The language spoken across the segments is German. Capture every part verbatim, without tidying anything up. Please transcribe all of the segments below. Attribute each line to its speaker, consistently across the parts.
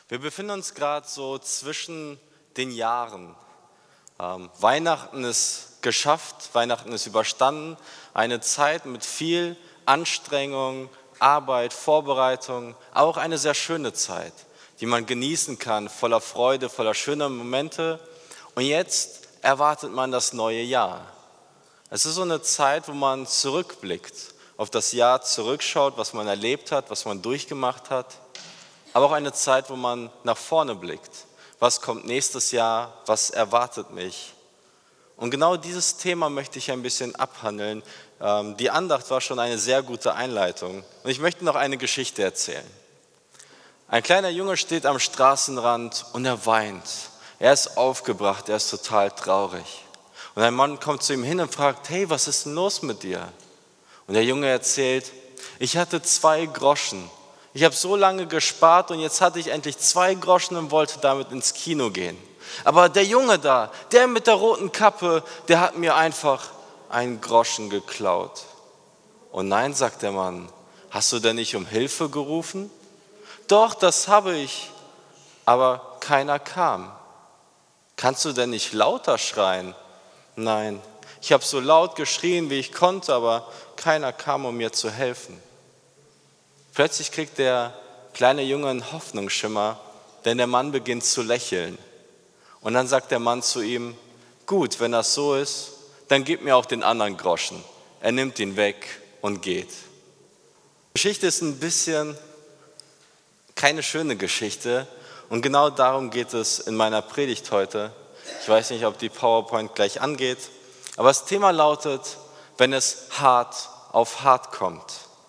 Speaker 1: Wir befinden uns gerade so zwischen den Jahren. Ähm, Weihnachten ist geschafft, Weihnachten ist überstanden. Eine Zeit mit viel Anstrengung, Arbeit, Vorbereitung, aber auch eine sehr schöne Zeit, die man genießen kann, voller Freude, voller schöner Momente. Und jetzt erwartet man das neue Jahr. Es ist so eine Zeit, wo man zurückblickt, auf das Jahr zurückschaut, was man erlebt hat, was man durchgemacht hat. Aber auch eine Zeit, wo man nach vorne blickt. Was kommt nächstes Jahr? Was erwartet mich? Und genau dieses Thema möchte ich ein bisschen abhandeln. Ähm, die Andacht war schon eine sehr gute Einleitung. Und ich möchte noch eine Geschichte erzählen. Ein kleiner Junge steht am Straßenrand und er weint. Er ist aufgebracht, er ist total traurig. Und ein Mann kommt zu ihm hin und fragt, hey, was ist denn los mit dir? Und der Junge erzählt, ich hatte zwei Groschen. Ich habe so lange gespart und jetzt hatte ich endlich zwei Groschen und wollte damit ins Kino gehen. Aber der Junge da, der mit der roten Kappe, der hat mir einfach einen Groschen geklaut. Und nein, sagt der Mann, hast du denn nicht um Hilfe gerufen? Doch, das habe ich, aber keiner kam. Kannst du denn nicht lauter schreien? Nein, ich habe so laut geschrien, wie ich konnte, aber keiner kam, um mir zu helfen. Plötzlich kriegt der kleine Junge einen Hoffnungsschimmer, denn der Mann beginnt zu lächeln. Und dann sagt der Mann zu ihm, gut, wenn das so ist, dann gib mir auch den anderen Groschen. Er nimmt ihn weg und geht. Die Geschichte ist ein bisschen keine schöne Geschichte und genau darum geht es in meiner Predigt heute. Ich weiß nicht, ob die PowerPoint gleich angeht, aber das Thema lautet, wenn es hart auf hart kommt.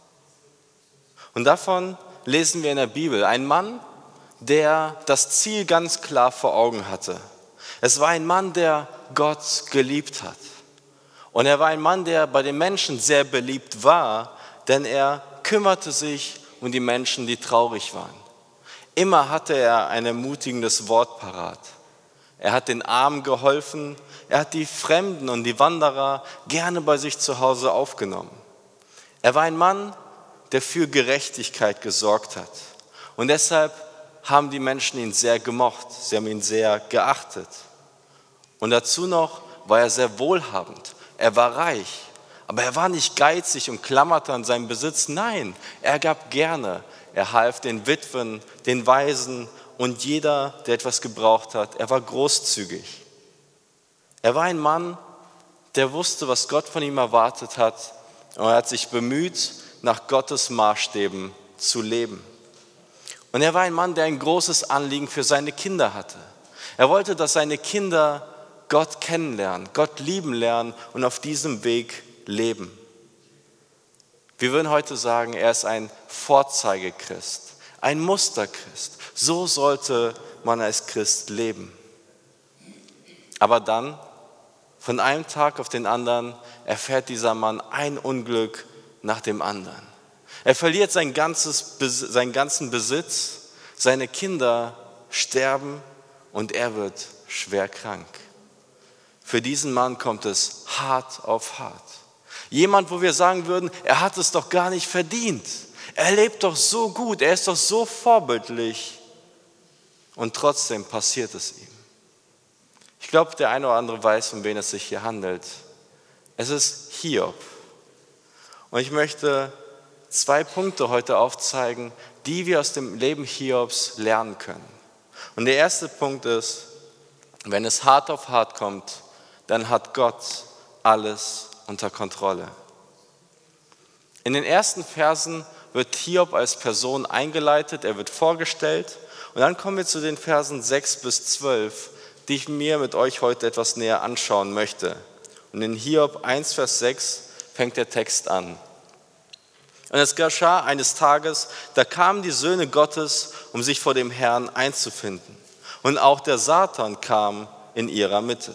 Speaker 1: Und davon lesen wir in der Bibel. Ein Mann, der das Ziel ganz klar vor Augen hatte. Es war ein Mann, der Gott geliebt hat. Und er war ein Mann, der bei den Menschen sehr beliebt war, denn er kümmerte sich um die Menschen, die traurig waren. Immer hatte er ein ermutigendes Wort parat. Er hat den Armen geholfen, er hat die Fremden und die Wanderer gerne bei sich zu Hause aufgenommen. Er war ein Mann, der für Gerechtigkeit gesorgt hat. Und deshalb haben die Menschen ihn sehr gemocht, sie haben ihn sehr geachtet. Und dazu noch war er sehr wohlhabend, er war reich, aber er war nicht geizig und klammerte an seinem Besitz. Nein, er gab gerne, er half den Witwen, den Waisen und jeder, der etwas gebraucht hat. Er war großzügig. Er war ein Mann, der wusste, was Gott von ihm erwartet hat und er hat sich bemüht, nach Gottes Maßstäben zu leben. Und er war ein Mann, der ein großes Anliegen für seine Kinder hatte. Er wollte, dass seine Kinder Gott kennenlernen, Gott lieben lernen und auf diesem Weg leben. Wir würden heute sagen, er ist ein Vorzeigechrist, ein Musterchrist. So sollte man als Christ leben. Aber dann, von einem Tag auf den anderen, erfährt dieser Mann ein Unglück nach dem anderen. Er verliert sein ganzes, seinen ganzen Besitz, seine Kinder sterben und er wird schwer krank. Für diesen Mann kommt es hart auf hart. Jemand, wo wir sagen würden, er hat es doch gar nicht verdient. Er lebt doch so gut, er ist doch so vorbildlich. Und trotzdem passiert es ihm. Ich glaube, der eine oder andere weiß, um wen es sich hier handelt. Es ist Hiob. Und ich möchte zwei Punkte heute aufzeigen, die wir aus dem Leben Hiobs lernen können. Und der erste Punkt ist, wenn es hart auf hart kommt, dann hat Gott alles unter Kontrolle. In den ersten Versen wird Hiob als Person eingeleitet, er wird vorgestellt und dann kommen wir zu den Versen sechs bis zwölf, die ich mir mit euch heute etwas näher anschauen möchte. Und in Hiob eins, Vers sechs fängt der Text an. Und es geschah eines Tages, da kamen die Söhne Gottes, um sich vor dem Herrn einzufinden. Und auch der Satan kam in ihrer Mitte.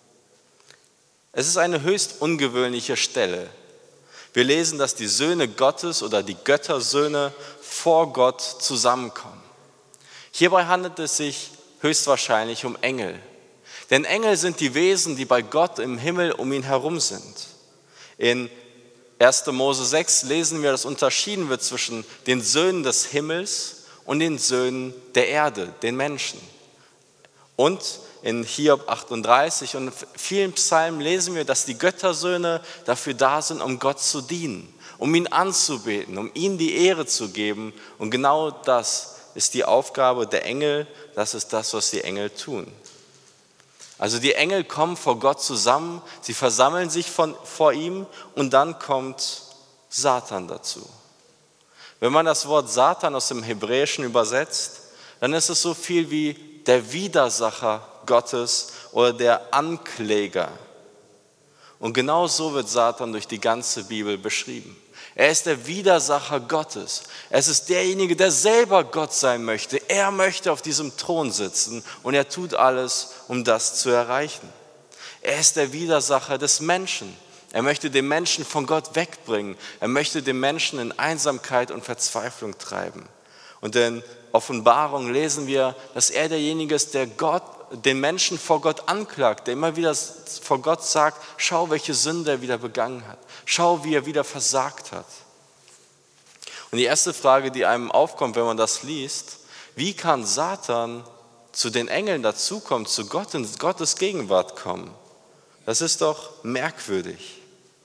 Speaker 1: Es ist eine höchst ungewöhnliche Stelle. Wir lesen, dass die Söhne Gottes oder die Göttersöhne vor Gott zusammenkommen. Hierbei handelt es sich höchstwahrscheinlich um Engel. Denn Engel sind die Wesen, die bei Gott im Himmel um ihn herum sind. In erster Mose sechs lesen wir, dass unterschieden wird zwischen den Söhnen des Himmels und den Söhnen der Erde, den Menschen. Und in Hiob achtunddreißig und vielen Psalmen lesen wir, dass die Göttersöhne dafür da sind, um Gott zu dienen, um ihn anzubeten, um ihm die Ehre zu geben. Und genau das ist die Aufgabe der Engel, das ist das, was die Engel tun. Also die Engel kommen vor Gott zusammen, sie versammeln sich von, vor ihm und dann kommt Satan dazu. Wenn man das Wort Satan aus dem Hebräischen übersetzt, dann ist es so viel wie der Widersacher Gottes oder der Ankläger. Und genau so wird Satan durch die ganze Bibel beschrieben. Er ist der Widersacher Gottes. Es ist derjenige, der selber Gott sein möchte. Er möchte auf diesem Thron sitzen und er tut alles, um das zu erreichen. Er ist der Widersacher des Menschen. Er möchte den Menschen von Gott wegbringen. Er möchte den Menschen in Einsamkeit und Verzweiflung treiben. Und in Offenbarung lesen wir, dass er derjenige ist, der Gott, den Menschen vor Gott anklagt, der immer wieder vor Gott sagt, schau, welche Sünde er wieder begangen hat. Schau, wie er wieder versagt hat. Und die erste Frage, die einem aufkommt, wenn man das liest, wie kann Satan zu den Engeln dazukommen, zu Gott in Gottes Gegenwart kommen? Das ist doch merkwürdig.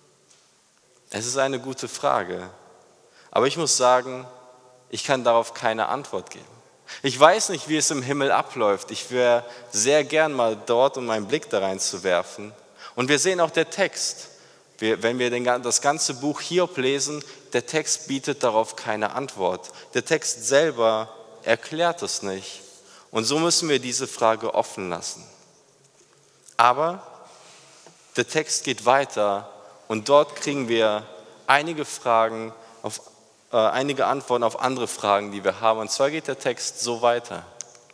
Speaker 1: Es ist eine gute Frage. Aber ich muss sagen, ich kann darauf keine Antwort geben. Ich weiß nicht, wie es im Himmel abläuft. Ich wäre sehr gern mal dort, um einen Blick da reinzuwerfen. Und wir sehen auch der Text. Wir, wenn wir den, das ganze Buch Hiob lesen, der Text bietet darauf keine Antwort. Der Text selber erklärt es nicht. Und so müssen wir diese Frage offen lassen. Aber der Text geht weiter und dort kriegen wir einige Fragen auf äh, einige Antworten auf andere Fragen, die wir haben. Und zwar geht der Text so weiter.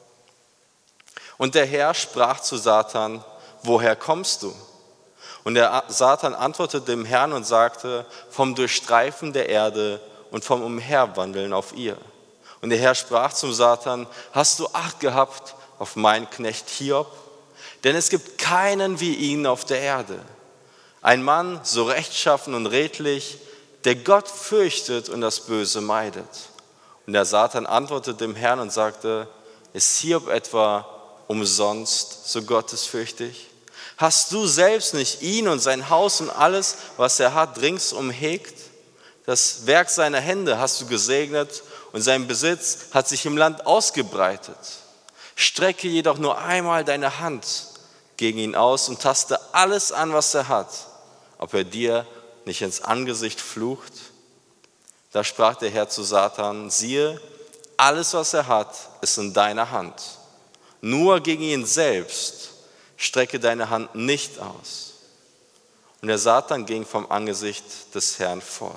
Speaker 1: Und der Herr sprach zu Satan: Woher kommst du? Und der Satan antwortete dem Herrn und sagte: Vom Durchstreifen der Erde und vom Umherwandeln auf ihr. Und der Herr sprach zum Satan: Hast du Acht gehabt auf meinen Knecht Hiob? Denn es gibt keinen wie ihn auf der Erde. Ein Mann, so rechtschaffen und redlich, der Gott fürchtet und das Böse meidet. Und der Satan antwortete dem Herrn und sagte: Ist Hiob etwa umsonst so gottesfürchtig? Hast du selbst nicht ihn und sein Haus und alles, was er hat, ringsum hegt? Das Werk seiner Hände hast du gesegnet und sein Besitz hat sich im Land ausgebreitet. Strecke jedoch nur einmal deine Hand gegen ihn aus und taste alles an, was er hat, ob er dir nicht ins Angesicht flucht. Da sprach der Herr zu Satan: Siehe, alles, was er hat, ist in deiner Hand. Nur gegen ihn selbst strecke deine Hand nicht aus. Und der Satan ging vom Angesicht des Herrn fort.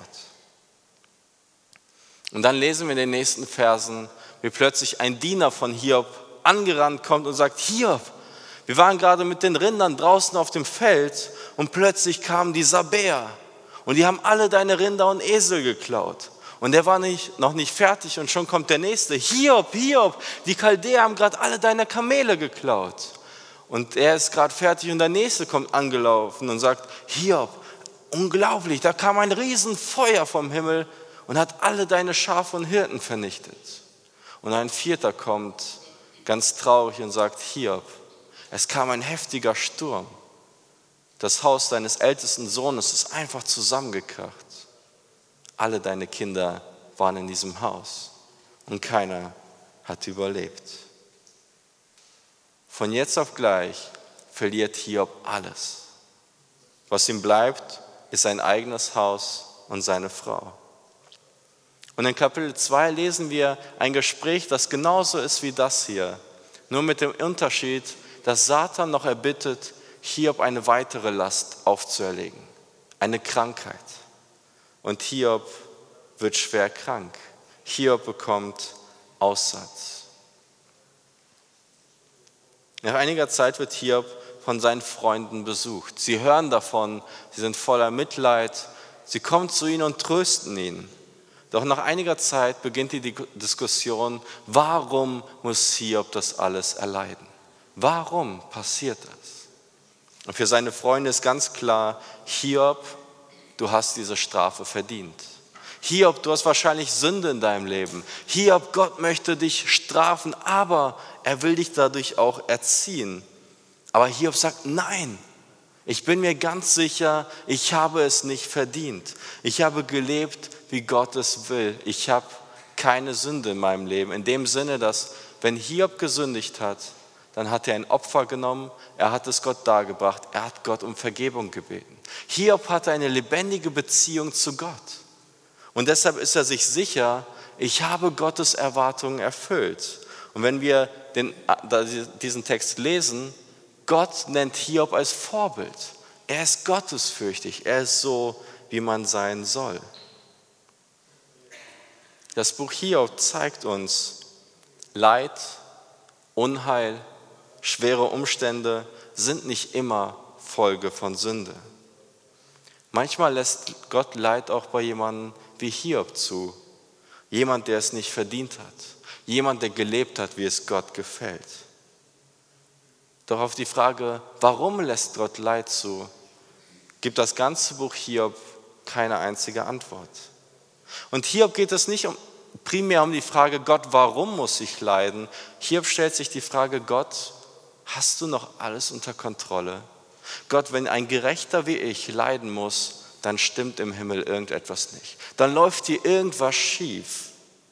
Speaker 1: Und dann lesen wir in den nächsten Versen, wie plötzlich ein Diener von Hiob angerannt kommt und sagt: Hiob, wir waren gerade mit den Rindern draußen auf dem Feld und plötzlich kamen die Sabäer und die haben alle deine Rinder und Esel geklaut. Und der war nicht, noch nicht fertig und schon kommt der Nächste: Hiob, Hiob, die Chaldäer haben gerade alle deine Kamele geklaut. Und er ist gerade fertig und der Nächste kommt angelaufen und sagt: Hiob, unglaublich, da kam ein Riesenfeuer vom Himmel und hat alle deine Schafe und Hirten vernichtet. Und ein Vierter kommt ganz traurig und sagt: Hiob, es kam ein heftiger Sturm. Das Haus deines ältesten Sohnes ist einfach zusammengekracht. Alle deine Kinder waren in diesem Haus und keiner hat überlebt. Von jetzt auf gleich verliert Hiob alles. Was ihm bleibt, ist sein eigenes Haus und seine Frau. Und in Kapitel zwei lesen wir ein Gespräch, das genauso ist wie das hier. Nur mit dem Unterschied, dass Satan noch erbittet, Hiob eine weitere Last aufzuerlegen. Eine Krankheit. Und Hiob wird schwer krank. Hiob bekommt Aussatz. Nach einiger Zeit wird Hiob von seinen Freunden besucht. Sie hören davon, sie sind voller Mitleid. Sie kommen zu ihm und trösten ihn. Doch nach einiger Zeit beginnt die Diskussion: Warum muss Hiob das alles erleiden? Warum passiert das? Und für seine Freunde ist ganz klar: Hiob, du hast diese Strafe verdient. Hiob, du hast wahrscheinlich Sünde in deinem Leben. Hiob, Gott möchte dich strafen, aber er will dich dadurch auch erziehen. Aber Hiob sagt, nein, ich bin mir ganz sicher, ich habe es nicht verdient. Ich habe gelebt, wie Gott es will. Ich habe keine Sünde in meinem Leben. In dem Sinne, dass wenn Hiob gesündigt hat, dann hat er ein Opfer genommen, er hat es Gott dargebracht, er hat Gott um Vergebung gebeten. Hiob hatte eine lebendige Beziehung zu Gott. Und deshalb ist er sich sicher, ich habe Gottes Erwartungen erfüllt. Und wenn wir den, diesen Text lesen, Gott nennt Hiob als Vorbild. Er ist gottesfürchtig, er ist so, wie man sein soll. Das Buch Hiob zeigt uns, Leid, Unheil, schwere Umstände sind nicht immer Folge von Sünde. Manchmal lässt Gott Leid auch bei jemandem wie Hiob zu. Jemand, der es nicht verdient hat. Jemand, der gelebt hat, wie es Gott gefällt. Doch auf die Frage, warum lässt Gott Leid zu, gibt das ganze Buch Hiob keine einzige Antwort. Und Hiob geht es nicht um, primär um die Frage, Gott, warum muss ich leiden? Hiob stellt sich die Frage, Gott, hast du noch alles unter Kontrolle? Gott, wenn ein Gerechter wie ich leiden muss, dann stimmt im Himmel irgendetwas nicht. Dann läuft hier irgendwas schief.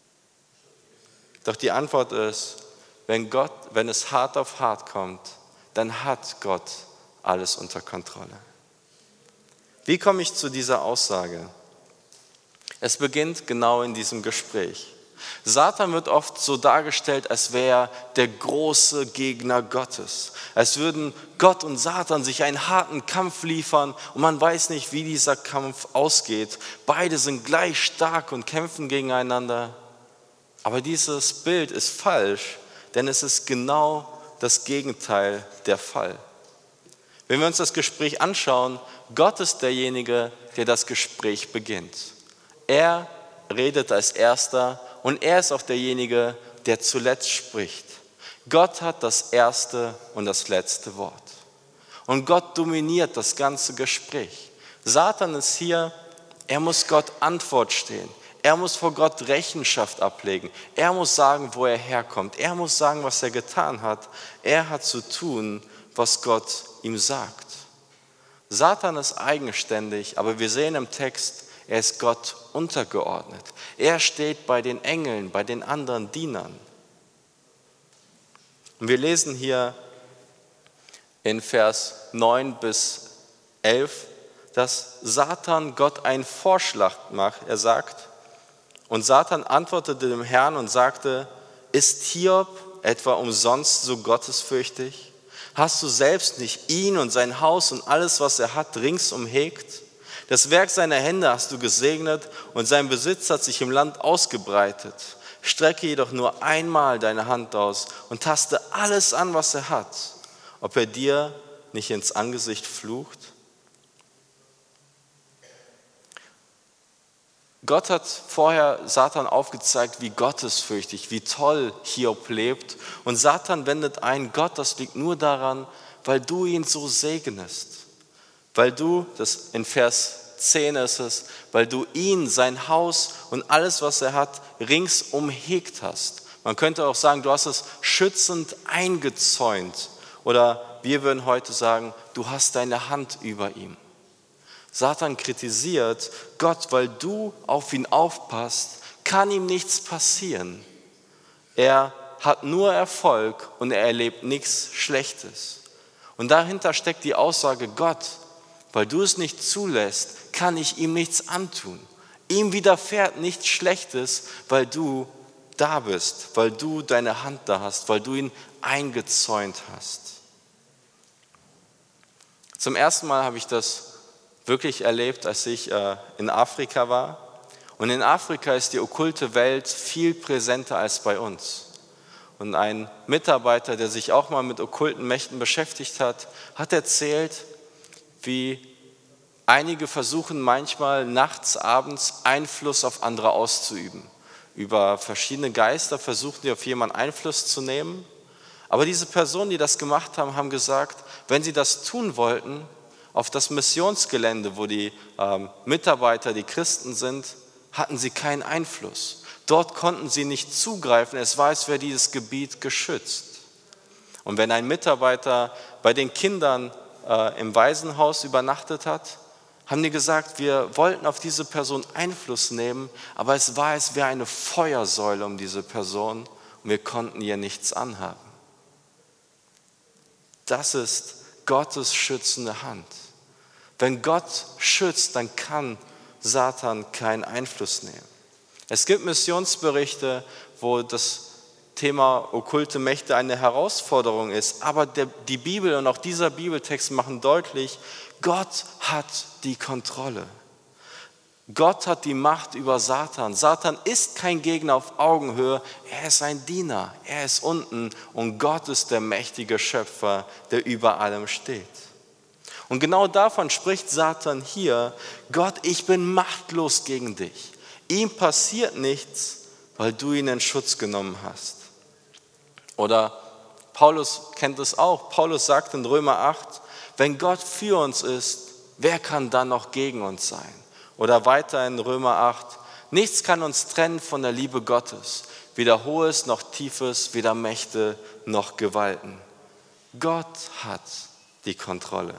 Speaker 1: Doch die Antwort ist, wenn Gott, wenn es hart auf hart kommt, dann hat Gott alles unter Kontrolle. Wie komme ich zu dieser Aussage? Es beginnt genau in diesem Gespräch. Satan wird oft so dargestellt, als wäre er der große Gegner Gottes. Als würden Gott und Satan sich einen harten Kampf liefern und man weiß nicht, wie dieser Kampf ausgeht. Beide sind gleich stark und kämpfen gegeneinander. Aber dieses Bild ist falsch, denn es ist genau das Gegenteil der Fall. Wenn wir uns das Gespräch anschauen, Gott ist derjenige, der das Gespräch beginnt. Er redet als Erster und er ist auch derjenige, der zuletzt spricht. Gott hat das erste und das letzte Wort. Und Gott dominiert das ganze Gespräch. Satan ist hier, er muss Gott Antwort stehen. Er muss vor Gott Rechenschaft ablegen. Er muss sagen, wo er herkommt. Er muss sagen, was er getan hat. Er hat zu tun, was Gott ihm sagt. Satan ist eigenständig, aber wir sehen im Text, er ist Gott untergeordnet. Er steht bei den Engeln, bei den anderen Dienern. Und wir lesen hier in Vers neun bis elf, dass Satan Gott einen Vorschlag macht. Er sagt, und Satan antwortete dem Herrn und sagte, ist Hiob etwa umsonst so gottesfürchtig? Hast du selbst nicht ihn und sein Haus und alles, was er hat, ringsum hegt? Das Werk seiner Hände hast du gesegnet und sein Besitz hat sich im Land ausgebreitet. Strecke jedoch nur einmal deine Hand aus und taste alles an, was er hat, ob er dir nicht ins Angesicht flucht. Gott hat vorher Satan aufgezeigt, wie gottesfürchtig, wie toll Hiob lebt. Und Satan wendet ein, Gott, das liegt nur daran, weil du ihn so segnest. Weil du, das in Vers zehn ist es, weil du ihn, sein Haus und alles, was er hat, ringsum hegt hast. Man könnte auch sagen, du hast es schützend eingezäunt. Oder wir würden heute sagen, du hast deine Hand über ihm. Satan kritisiert Gott, weil du auf ihn aufpasst, kann ihm nichts passieren. Er hat nur Erfolg und er erlebt nichts Schlechtes. Und dahinter steckt die Aussage, Gott, weil du es nicht zulässt, kann ich ihm nichts antun. Ihm widerfährt nichts Schlechtes, weil du da bist, weil du deine Hand da hast, weil du ihn eingezäunt hast. Zum ersten Mal habe ich das wirklich erlebt, als ich äh, in Afrika war. Und in Afrika ist die okkulte Welt viel präsenter als bei uns. Und ein Mitarbeiter, der sich auch mal mit okkulten Mächten beschäftigt hat, hat erzählt, wie einige versuchen manchmal nachts, abends Einfluss auf andere auszuüben. Über verschiedene Geister versuchen die auf jemanden Einfluss zu nehmen. Aber diese Personen, die das gemacht haben, haben gesagt, wenn sie das tun wollten, auf das Missionsgelände, wo die ähm, Mitarbeiter, die Christen sind, hatten sie keinen Einfluss. Dort konnten sie nicht zugreifen, es war, als wäre dieses Gebiet geschützt. Und wenn ein Mitarbeiter bei den Kindern äh, im Waisenhaus übernachtet hat, haben die gesagt, wir wollten auf diese Person Einfluss nehmen, aber es war, als wäre eine Feuersäule um diese Person und wir konnten ihr nichts anhaben. Das ist Gottes schützende Hand. Wenn Gott schützt, dann kann Satan keinen Einfluss nehmen. Es gibt Missionsberichte, wo das Thema okkulte Mächte eine Herausforderung ist, aber der, die Bibel und auch dieser Bibeltext machen deutlich, Gott hat die Kontrolle. Gott hat die Macht über Satan. Satan ist kein Gegner auf Augenhöhe, er ist ein Diener, er ist unten und Gott ist der mächtige Schöpfer, der über allem steht. Und genau davon spricht Satan hier, Gott, ich bin machtlos gegen dich. Ihm passiert nichts, weil du ihn in Schutz genommen hast. Oder Paulus kennt es auch. Paulus sagt in Römer acht, wenn Gott für uns ist, wer kann dann noch gegen uns sein? Oder weiter in Römer acht, nichts kann uns trennen von der Liebe Gottes, weder Hohes noch Tiefes, weder Mächte noch Gewalten. Gott hat die Kontrolle.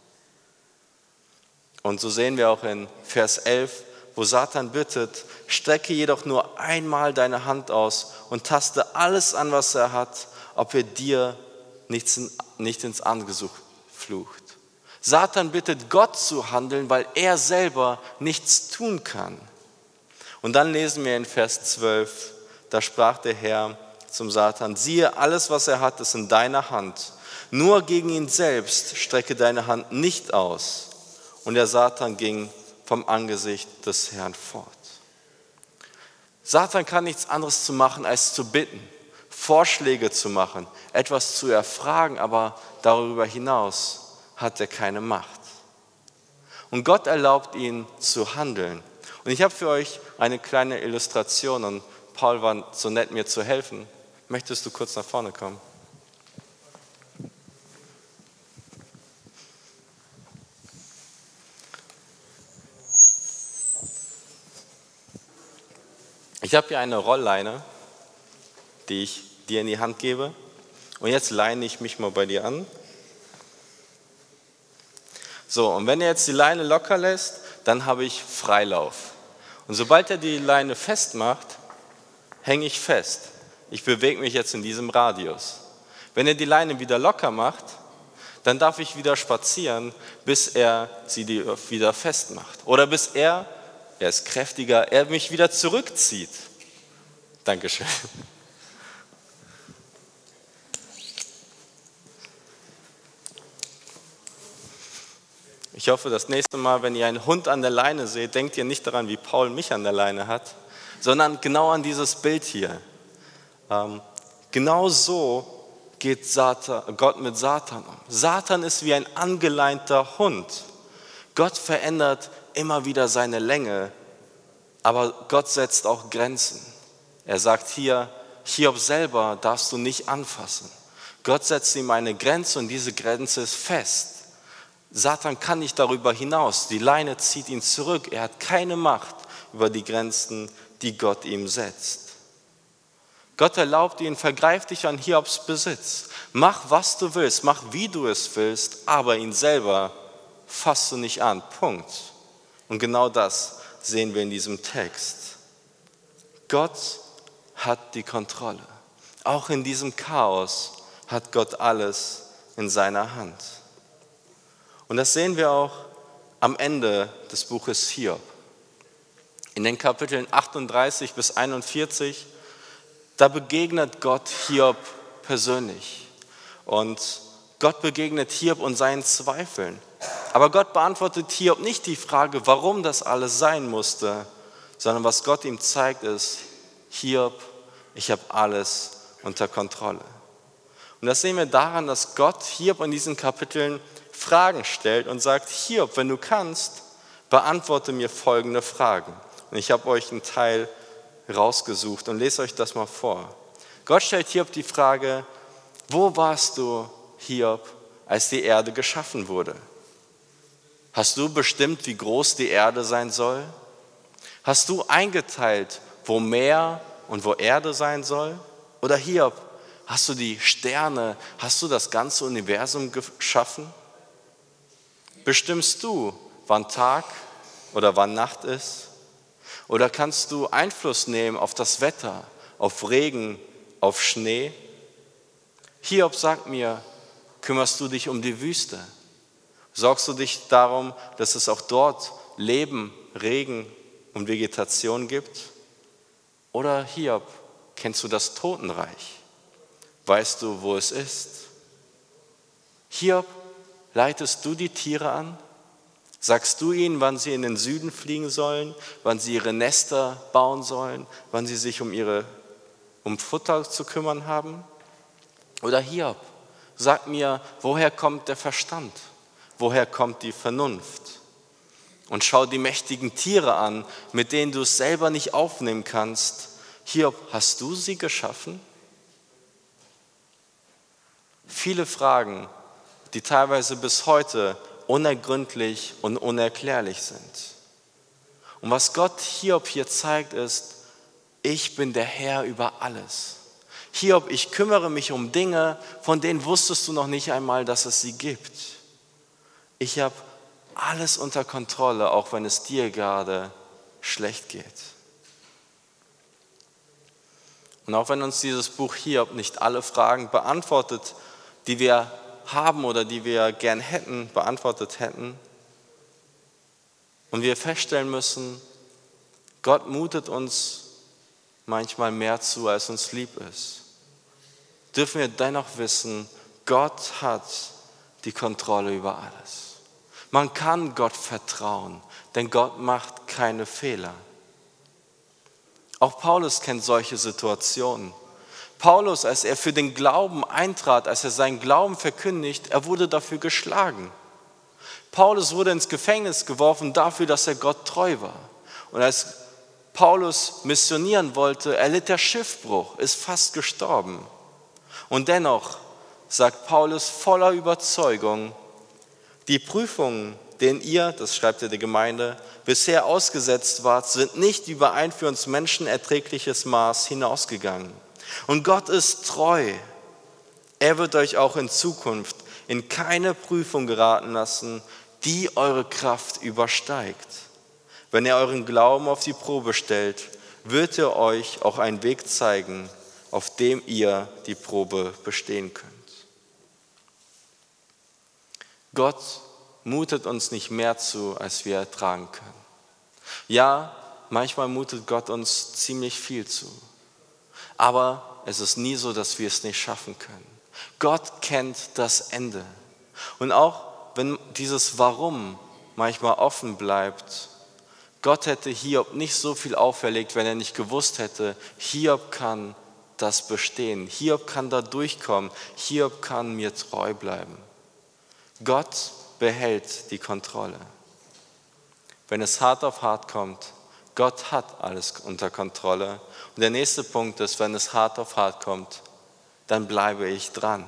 Speaker 1: Und so sehen wir auch in Vers elf, wo Satan bittet, strecke jedoch nur einmal deine Hand aus und taste alles an, was er hat, ob er dir nichts, nicht ins Angesicht flucht. Satan bittet Gott zu handeln, weil er selber nichts tun kann. Und dann lesen wir in Vers zwölf, da sprach der Herr zum Satan, siehe, alles, was er hat, ist in deiner Hand. Nur gegen ihn selbst strecke deine Hand nicht aus. Und der Satan ging vom Angesicht des Herrn fort. Satan kann nichts anderes zu machen, als zu bitten, Vorschläge zu machen, etwas zu erfragen, aber darüber hinaus hat er keine Macht. Und Gott erlaubt ihn zu handeln. Und ich habe für euch eine kleine Illustration und Paul war so nett, mir zu helfen. Möchtest du kurz nach vorne kommen? Ich habe hier eine Rollleine, die ich dir in die Hand gebe. Und jetzt leine ich mich mal bei dir an. So, und wenn er jetzt die Leine locker lässt, dann habe ich Freilauf. Und sobald er die Leine festmacht, hänge ich fest. Ich bewege mich jetzt in diesem Radius. Wenn er die Leine wieder locker macht, dann darf ich wieder spazieren, bis er sie wieder festmacht. Oder bis er, er ist kräftiger, er mich wieder zurückzieht. Dankeschön. Ich hoffe, das nächste Mal, wenn ihr einen Hund an der Leine seht, denkt ihr nicht daran, wie Paul mich an der Leine hat, sondern genau an dieses Bild hier. Ähm, genau so geht Satan, Gott mit Satan um. Satan ist wie ein angeleinter Hund. Gott verändert immer wieder seine Länge, aber Gott setzt auch Grenzen. Er sagt hier, Hiob selber darfst du nicht anfassen. Gott setzt ihm eine Grenze und diese Grenze ist fest. Satan kann nicht darüber hinaus. Die Leine zieht ihn zurück. Er hat keine Macht über die Grenzen, die Gott ihm setzt. Gott erlaubt ihn, vergreif dich an Hiobs Besitz. Mach, was du willst, mach, wie du es willst, aber ihn selber fasst du nicht an. Punkt. Und genau das sehen wir in diesem Text. Gott hat die Kontrolle. Auch in diesem Chaos hat Gott alles in seiner Hand. Und das sehen wir auch am Ende des Buches Hiob. In den Kapiteln achtunddreißig bis einundvierzig, da begegnet Gott Hiob persönlich. Und Gott begegnet Hiob und seinen Zweifeln. Aber Gott beantwortet Hiob nicht die Frage, warum das alles sein musste, sondern was Gott ihm zeigt ist, Hiob, ich habe alles unter Kontrolle. Und das sehen wir daran, dass Gott Hiob in diesen Kapiteln Fragen stellt und sagt, Hiob, wenn du kannst, beantworte mir folgende Fragen. Und ich habe euch einen Teil rausgesucht und lese euch das mal vor. Gott stellt Hiob die Frage, wo warst du, Hiob, als die Erde geschaffen wurde? Hast du bestimmt, wie groß die Erde sein soll? Hast du eingeteilt, wo Meer und wo Erde sein soll? Oder Hiob, hast du die Sterne, hast du das ganze Universum geschaffen? Bestimmst du, wann Tag oder wann Nacht ist? Oder kannst du Einfluss nehmen auf das Wetter, auf Regen, auf Schnee? Hiob sagt mir, kümmerst du dich um die Wüste? Sorgst du dich darum, dass es auch dort Leben, Regen und Vegetation gibt? Oder Hiob, kennst du das Totenreich? Weißt du, wo es ist? Hiob, leitest du die Tiere an? Sagst du ihnen, wann sie in den Süden fliegen sollen, wann sie ihre Nester bauen sollen, wann sie sich um, ihre, um Futter zu kümmern haben? Oder Hiob, sag mir, woher kommt der Verstand? Woher kommt die Vernunft? Und schau die mächtigen Tiere an, mit denen du es selber nicht aufnehmen kannst. Hiob, hast du sie geschaffen? Viele Fragen, die teilweise bis heute unergründlich und unerklärlich sind. Und was Gott Hiob hier zeigt, ist, ich bin der Herr über alles. Hiob, ich kümmere mich um Dinge, von denen wusstest du noch nicht einmal, dass es sie gibt. Ich habe alles unter Kontrolle, auch wenn es dir gerade schlecht geht. Und auch wenn uns dieses Buch Hiob nicht alle Fragen beantwortet, die wir haben oder die wir gern hätten, beantwortet hätten, und wir feststellen müssen, Gott mutet uns manchmal mehr zu, als uns lieb ist, dürfen wir dennoch wissen, Gott hat die Kontrolle über alles. Man kann Gott vertrauen, denn Gott macht keine Fehler. Auch Paulus kennt solche Situationen. Paulus, als er für den Glauben eintrat, als er seinen Glauben verkündigt, er wurde dafür geschlagen. Paulus wurde ins Gefängnis geworfen dafür, dass er Gott treu war. Und als Paulus missionieren wollte, erlitt er Schiffbruch, ist fast gestorben. Und dennoch sagt Paulus voller Überzeugung, die Prüfungen, denen ihr, das schreibt er der Gemeinde, bisher ausgesetzt wart, sind nicht über ein für uns Menschen erträgliches Maß hinausgegangen. Und Gott ist treu. Er wird euch auch in Zukunft in keine Prüfung geraten lassen, die eure Kraft übersteigt. Wenn er euren Glauben auf die Probe stellt, wird er euch auch einen Weg zeigen, auf dem ihr die Probe bestehen könnt. Gott mutet uns nicht mehr zu, als wir ertragen können. Ja, manchmal mutet Gott uns ziemlich viel zu. Aber es ist nie so, dass wir es nicht schaffen können. Gott kennt das Ende. Und auch wenn dieses Warum manchmal offen bleibt, Gott hätte Hiob nicht so viel auferlegt, wenn er nicht gewusst hätte, Hiob kann das bestehen. Hiob kann da durchkommen. Hiob kann mir treu bleiben. Gott behält die Kontrolle. Wenn es hart auf hart kommt, Gott hat alles unter Kontrolle. Und der nächste Punkt ist, wenn es hart auf hart kommt, dann bleibe ich dran.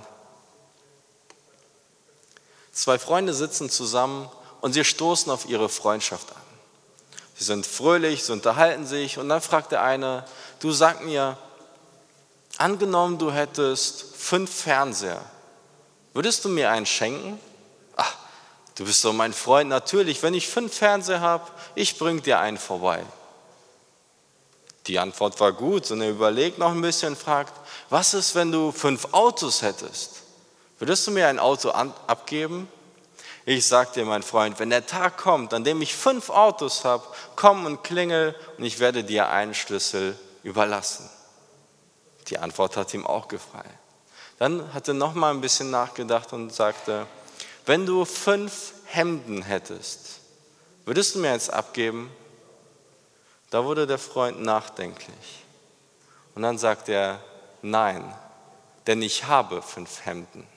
Speaker 1: Zwei Freunde sitzen zusammen und sie stoßen auf ihre Freundschaft an. Sie sind fröhlich, sie unterhalten sich und dann fragt der eine, du sag mir, angenommen du hättest fünf Fernseher, würdest du mir einen schenken? Ach, du bist doch mein Freund, natürlich, wenn ich fünf Fernseher habe, ich bring dir einen vorbei. Die Antwort war gut und er überlegt noch ein bisschen und fragt, was ist, wenn du fünf Autos hättest? Würdest du mir ein Auto an, abgeben? Ich sag dir, mein Freund, wenn der Tag kommt, an dem ich fünf Autos habe, komm und klingel und ich werde dir einen Schlüssel überlassen. Die Antwort hat ihm auch gefallen. Dann hat er noch mal ein bisschen nachgedacht und sagte, wenn du fünf Hemden hättest, würdest du mir eins abgeben? Da wurde der Freund nachdenklich. Und dann sagt er, nein, denn ich habe fünf Hemden.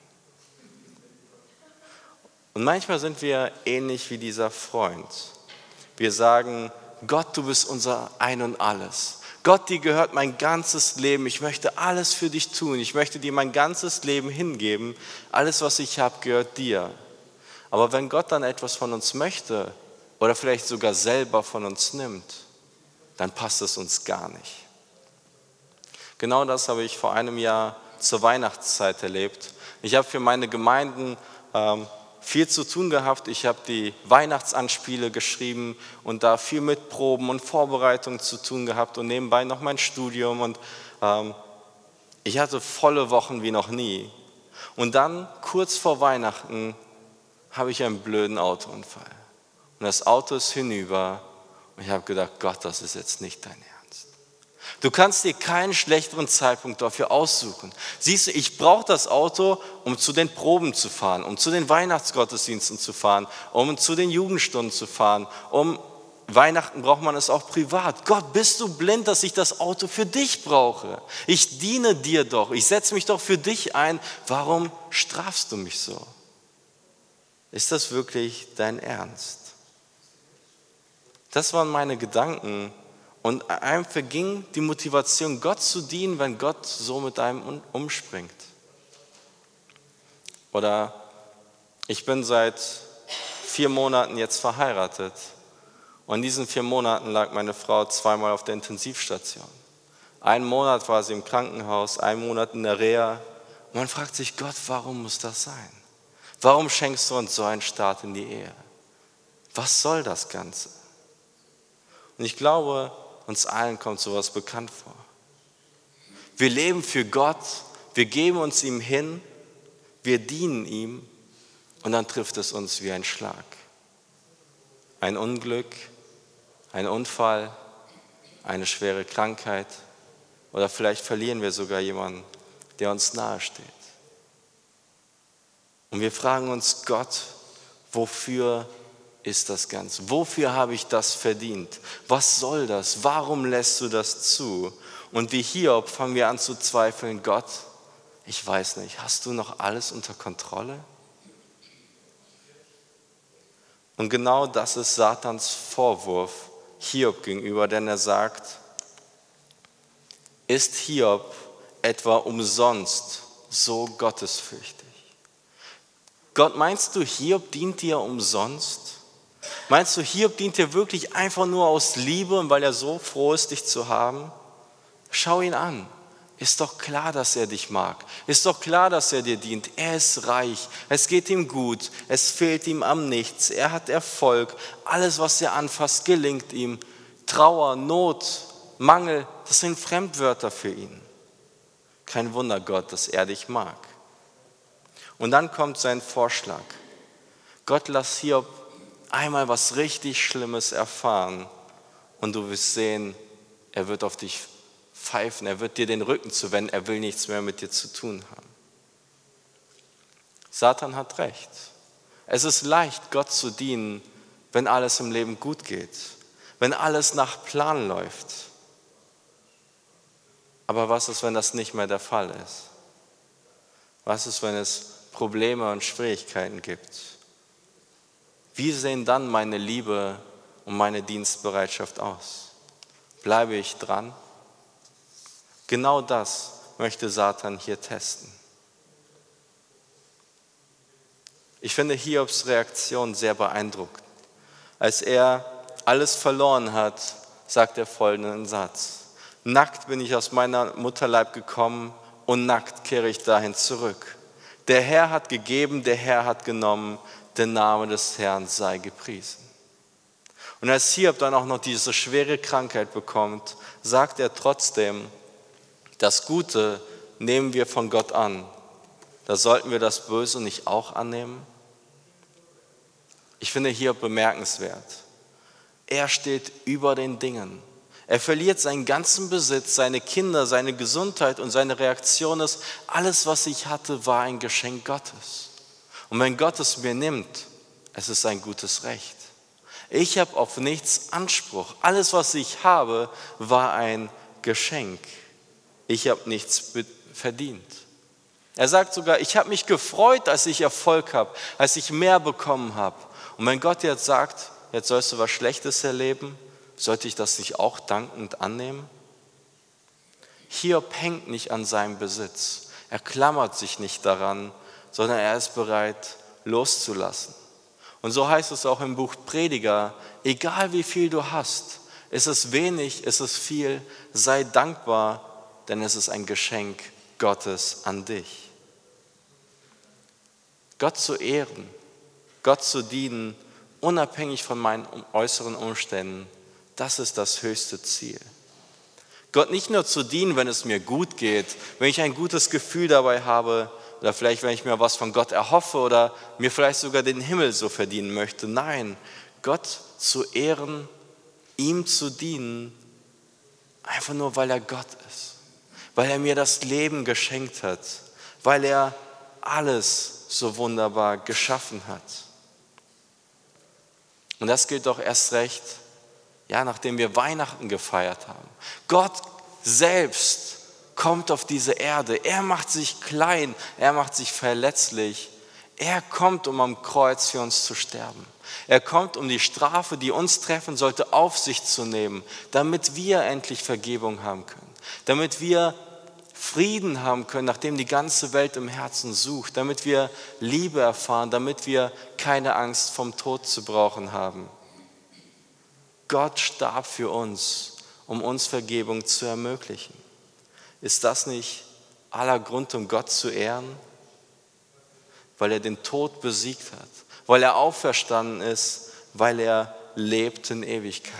Speaker 1: Und manchmal sind wir ähnlich wie dieser Freund. Wir sagen, Gott, du bist unser Ein und Alles. Gott, dir gehört mein ganzes Leben. Ich möchte alles für dich tun. Ich möchte dir mein ganzes Leben hingeben. Alles, was ich habe, gehört dir. Aber wenn Gott dann etwas von uns möchte oder vielleicht sogar selber von uns nimmt, dann passt es uns gar nicht. Genau das habe ich vor einem Jahr zur Weihnachtszeit erlebt. Ich habe für meine Gemeinden ähm, viel zu tun gehabt. Ich habe die Weihnachtsanspiele geschrieben und da viel mit Proben und Vorbereitungen zu tun gehabt und nebenbei noch mein Studium. Und ähm, ich hatte volle Wochen wie noch nie. Und dann, kurz vor Weihnachten, habe ich einen blöden Autounfall. Und das Auto ist hinüber. Und ich habe gedacht, Gott, das ist jetzt nicht dein Ernst. Du kannst dir keinen schlechteren Zeitpunkt dafür aussuchen. Siehst du, ich brauche das Auto, um zu den Proben zu fahren, um zu den Weihnachtsgottesdiensten zu fahren, um zu den Jugendstunden zu fahren. Um Weihnachten braucht man es auch privat. Gott, bist du blind, dass ich das Auto für dich brauche? Ich diene dir doch, ich setze mich doch für dich ein. Warum strafst du mich so? Ist das wirklich dein Ernst? Das waren meine Gedanken. Und einem verging die Motivation, Gott zu dienen, wenn Gott so mit einem umspringt. Oder ich bin seit vier Monaten jetzt verheiratet. Und in diesen vier Monaten lag meine Frau zweimal auf der Intensivstation. Einen Monat war sie im Krankenhaus, einen Monat in der Reha. Und man fragt sich, Gott, warum muss das sein? Warum schenkst du uns so einen Start in die Ehe? Was soll das Ganze? Und ich glaube, uns allen kommt sowas bekannt vor. Wir leben für Gott, wir geben uns ihm hin, wir dienen ihm und dann trifft es uns wie ein Schlag. Ein Unglück, ein Unfall, eine schwere Krankheit oder vielleicht verlieren wir sogar jemanden, der uns nahe steht. Und wir fragen uns, Gott, wofür ist das Ganze? Wofür habe ich das verdient? Was soll das? Warum lässt du das zu? Und wie Hiob fangen wir an zu zweifeln, Gott, ich weiß nicht, hast du noch alles unter Kontrolle? Und genau das ist Satans Vorwurf Hiob gegenüber, denn er sagt, ist Hiob etwa umsonst so gottesfürchtig? Gott, meinst du, Hiob dient dir umsonst? Meinst du, Hiob dient dir wirklich einfach nur aus Liebe und weil er so froh ist, dich zu haben? Schau ihn an. Ist doch klar, dass er dich mag. Ist doch klar, dass er dir dient. Er ist reich. Es geht ihm gut. Es fehlt ihm am Nichts. Er hat Erfolg. Alles, was er anfasst, gelingt ihm. Trauer, Not, Mangel, das sind Fremdwörter für ihn. Kein Wunder, Gott, dass er dich mag. Und dann kommt sein Vorschlag. Gott, lass Hiob einmal was richtig Schlimmes erfahren und du wirst sehen, er wird auf dich pfeifen, er wird dir den Rücken zuwenden, er will nichts mehr mit dir zu tun haben. Satan hat recht. Es ist leicht, Gott zu dienen, wenn alles im Leben gut geht, wenn alles nach Plan läuft. Aber was ist, wenn das nicht mehr der Fall ist? Was ist, wenn es Probleme und Schwierigkeiten gibt? Wie sehen dann meine Liebe und meine Dienstbereitschaft aus? Bleibe ich dran? Genau das möchte Satan hier testen. Ich finde Hiobs Reaktion sehr beeindruckend. Als er alles verloren hat, sagt er folgenden Satz. Nackt bin ich aus meiner Mutterleib gekommen und nackt kehre ich dahin zurück. Der Herr hat gegeben, der Herr hat genommen, der Name des Herrn sei gepriesen. Und als Hiob dann auch noch diese schwere Krankheit bekommt, sagt er trotzdem, das Gute nehmen wir von Gott an. Da sollten wir das Böse nicht auch annehmen? Ich finde Hiob bemerkenswert. Er steht über den Dingen. Er verliert seinen ganzen Besitz, seine Kinder, seine Gesundheit und seine Reaktion ist, alles, was ich hatte, war ein Geschenk Gottes. Und wenn Gott es mir nimmt, es ist ein gutes Recht. Ich habe auf nichts Anspruch. Alles, was ich habe, war ein Geschenk. Ich habe nichts verdient. Er sagt sogar, ich habe mich gefreut, als ich Erfolg habe, als ich mehr bekommen habe. Und wenn Gott jetzt sagt, jetzt sollst du was Schlechtes erleben, sollte ich das nicht auch dankend annehmen? Hiob hängt nicht an seinem Besitz. Er klammert sich nicht daran, sondern er ist bereit, loszulassen. Und so heißt es auch im Buch Prediger, egal wie viel du hast, Ist es wenig, ist es viel, sei dankbar, denn es ist ein Geschenk Gottes an dich. Gott zu ehren, Gott zu dienen, unabhängig von meinen äußeren Umständen, das ist das höchste Ziel. Gott nicht nur zu dienen, wenn es mir gut geht, wenn ich ein gutes Gefühl dabei habe oder vielleicht, wenn ich mir was von Gott erhoffe oder mir vielleicht sogar den Himmel so verdienen möchte. Nein, Gott zu ehren, ihm zu dienen, einfach nur, weil er Gott ist, weil er mir das Leben geschenkt hat, weil er alles so wunderbar geschaffen hat. Und das gilt doch erst recht, ja, nachdem wir Weihnachten gefeiert haben. Gott selbst kommt auf diese Erde. Er macht sich klein, er macht sich verletzlich. Er kommt, um am Kreuz für uns zu sterben. Er kommt, um die Strafe, die uns treffen sollte, auf sich zu nehmen, damit wir endlich Vergebung haben können, damit wir Frieden haben können, nachdem die ganze Welt im Herzen sucht, damit wir Liebe erfahren, damit wir keine Angst vom Tod zu brauchen haben. Gott starb für uns, um uns Vergebung zu ermöglichen. Ist das nicht aller Grund, um Gott zu ehren? Weil er den Tod besiegt hat, weil er auferstanden ist, weil er lebt in Ewigkeit.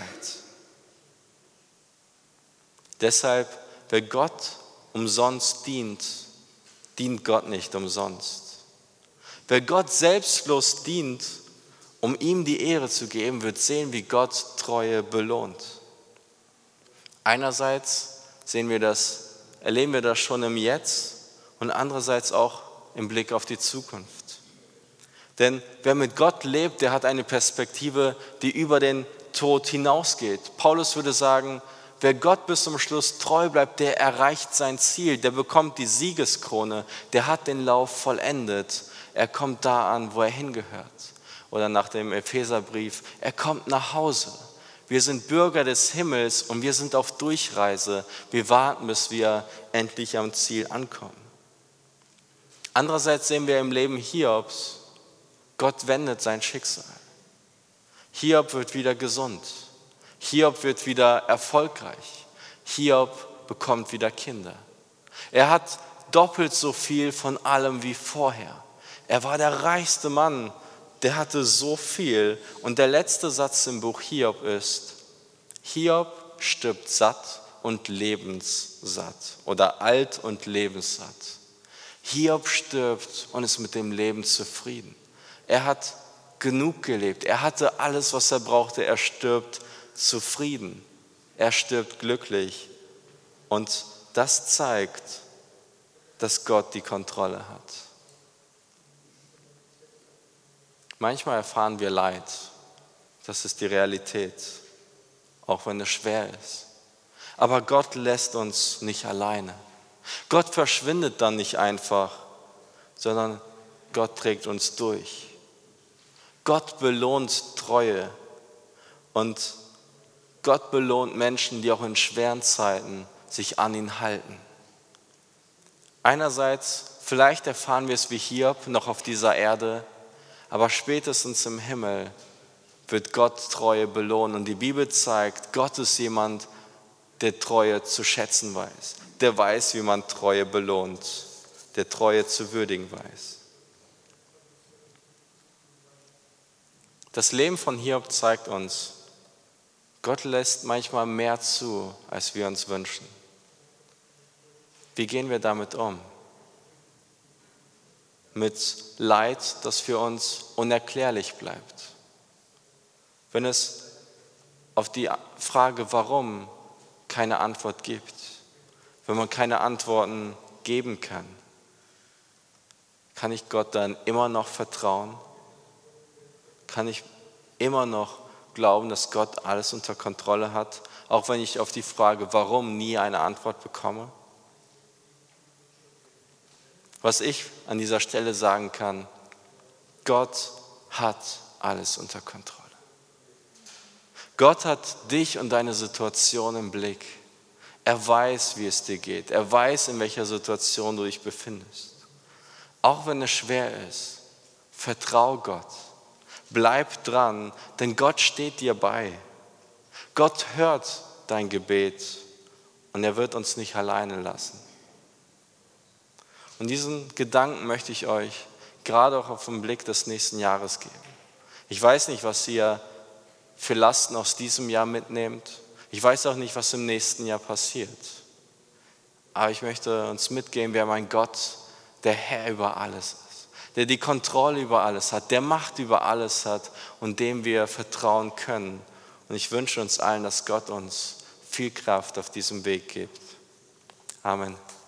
Speaker 1: Deshalb, wer Gott umsonst dient, dient Gott nicht umsonst. Wer Gott selbstlos dient, um ihm die Ehre zu geben, wird sehen, wie Gott Treue belohnt. Einerseits sehen wir das, erleben wir das schon im Jetzt und andererseits auch im Blick auf die Zukunft. Denn wer mit Gott lebt, der hat eine Perspektive, die über den Tod hinausgeht. Paulus würde sagen, wer Gott bis zum Schluss treu bleibt, der erreicht sein Ziel, der bekommt die Siegeskrone, der hat den Lauf vollendet. Er kommt da an, wo er hingehört. Oder nach dem Epheserbrief, er kommt nach Hause. Wir sind Bürger des Himmels und wir sind auf Durchreise. Wir warten, bis wir endlich am Ziel ankommen. Andererseits sehen wir im Leben Hiobs, Gott wendet sein Schicksal. Hiob wird wieder gesund. Hiob wird wieder erfolgreich. Hiob bekommt wieder Kinder. Er hat doppelt so viel von allem wie vorher. Er war der reichste Mann, der hatte so viel. Und der letzte Satz im Buch Hiob ist, Hiob stirbt satt und lebenssatt oder alt und lebenssatt. Hiob stirbt und ist mit dem Leben zufrieden. Er hat genug gelebt. Er hatte alles, was er brauchte. Er stirbt zufrieden. Er stirbt glücklich. Und das zeigt, dass Gott die Kontrolle hat. Manchmal erfahren wir Leid. Das ist die Realität, auch wenn es schwer ist. Aber Gott lässt uns nicht alleine. Gott verschwindet dann nicht einfach, sondern Gott trägt uns durch. Gott belohnt Treue und Gott belohnt Menschen, die auch in schweren Zeiten sich an ihn halten. Einerseits, vielleicht erfahren wir es wie Hiob noch auf dieser Erde, aber spätestens im Himmel wird Gott Treue belohnen. Und die Bibel zeigt, Gott ist jemand, der Treue zu schätzen weiß, der weiß, wie man Treue belohnt, der Treue zu würdigen weiß. Das Leben von Hiob zeigt uns, Gott lässt manchmal mehr zu, als wir uns wünschen. Wie gehen wir damit um? Mit Leid, das für uns unerklärlich bleibt. Wenn es auf die Frage, warum, keine Antwort gibt, wenn man keine Antworten geben kann, kann ich Gott dann immer noch vertrauen? Kann ich immer noch glauben, dass Gott alles unter Kontrolle hat, auch wenn ich auf die Frage, warum, nie eine Antwort bekomme? Was ich an dieser Stelle sagen kann, Gott hat alles unter Kontrolle. Gott hat dich und deine Situation im Blick. Er weiß, wie es dir geht. Er weiß, in welcher Situation du dich befindest. Auch wenn es schwer ist, vertrau Gott. Bleib dran, denn Gott steht dir bei. Gott hört dein Gebet und er wird uns nicht alleine lassen. Und diesen Gedanken möchte ich euch gerade auch auf den Blick des nächsten Jahres geben. Ich weiß nicht, was ihr für Lasten aus diesem Jahr mitnehmt. Ich weiß auch nicht, was im nächsten Jahr passiert. Aber ich möchte uns mitgeben, wir haben einen Gott, der Herr über alles ist, der die Kontrolle über alles hat, der Macht über alles hat und dem wir vertrauen können. Und ich wünsche uns allen, dass Gott uns viel Kraft auf diesem Weg gibt. Amen.